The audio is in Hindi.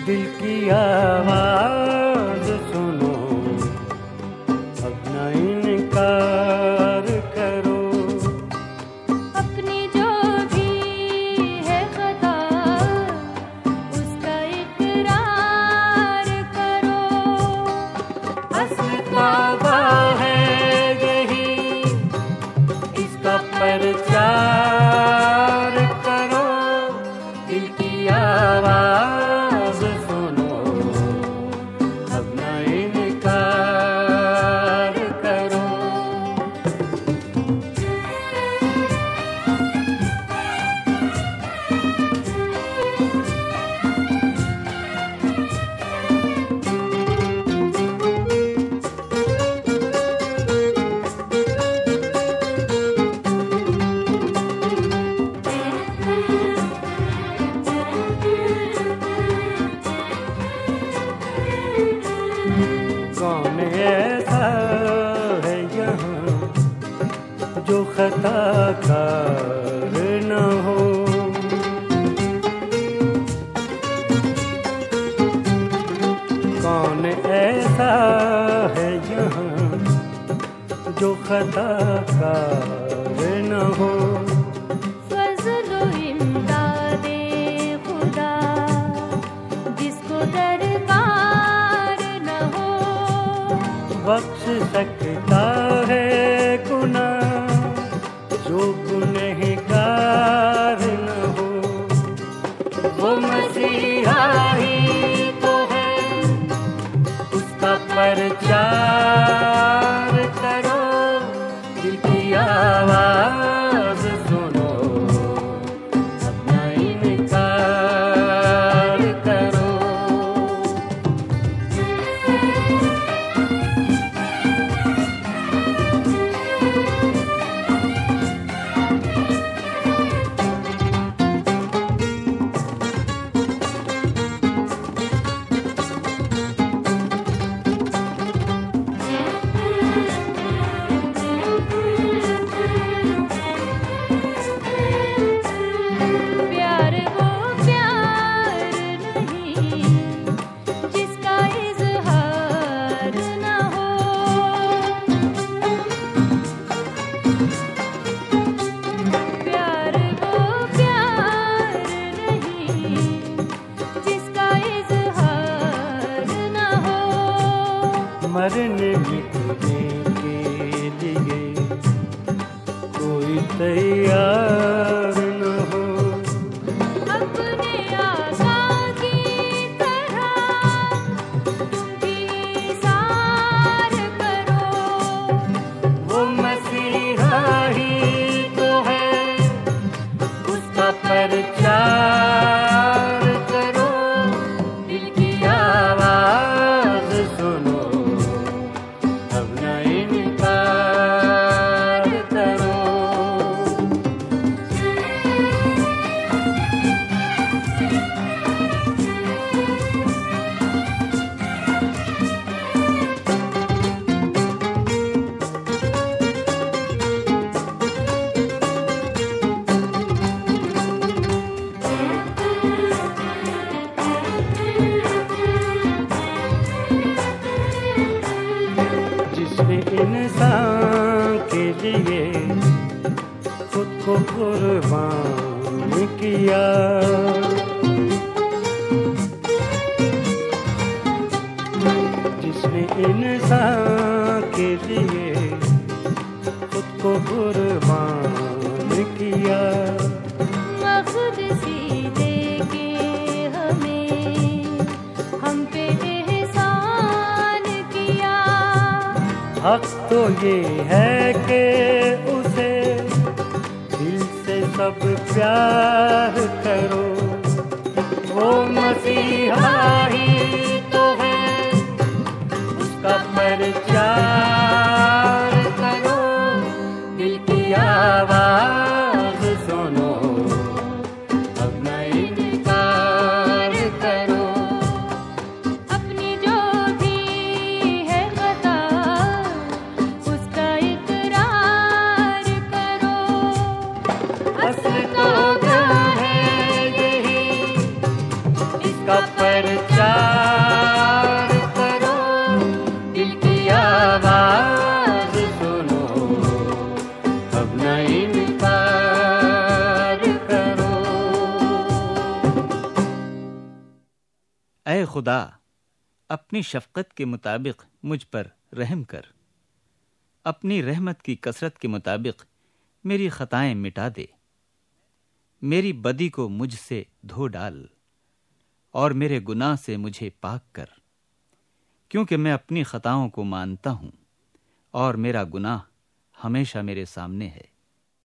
दिल की आवाज सुनो, अपना इनकार करो। अपनी जो भी है खता उसका इकरार करो। असली तौबा है यही, इसका प्रचार करो। दिल की आवाज सुनो, अपना इनकार करो। कौन ऐसा है यहाँ जो खताकार न हो। कौन ऐसा है यहाँ जो खताकार न हो। फज़्ल व इमदादे खुदा जिसको दरकार न हो। बख्श सकता है गुनाह जो गुनहगार न हो। वो मसीहा ही तो है, उसका प्रचार करो। दिल की आवाज सुनो, अपना इनकार करो। प्यार वो प्यार नहीं जिसका इज़हार न हो। प्यार वो प्यार नहीं जिसका इज़हार न हो। मरने मिटने के लिए कोई तैयार न हो। अपने आका की तरह तुम भी सार करो। वो मसीहा ही तो है, उसका प्रचार करो। दिल की आवाज सुनो, अपना इनकार करो। जिसने इंसान के लिए खुद को कुर्बान किया। जिसने इंसान के लिए खुद को कुर्बान किया। मक़दसी देके हमें हम पे एहसान किया। हक तो ये है कि उसे दिल से सब प्यार करो। वो मसीहा ही तो है, उसका प्रचार करो। दिल की आवाज सुनो, अपना इनकार करो। अपनी जो भी है खता उसका इकरार करो। असली तौबा है यही, इसका प्रचार खुदा, अपनी शफकत के मुताबिक मुझ पर रहम कर। अपनी रहमत की कसरत के मुताबिक मेरी खताएं मिटा दे। मेरी बदी को मुझसे धो डाल और मेरे गुनाह से मुझे पाक कर, क्योंकि मैं अपनी खताओं को मानता हूं और मेरा गुनाह हमेशा मेरे सामने है।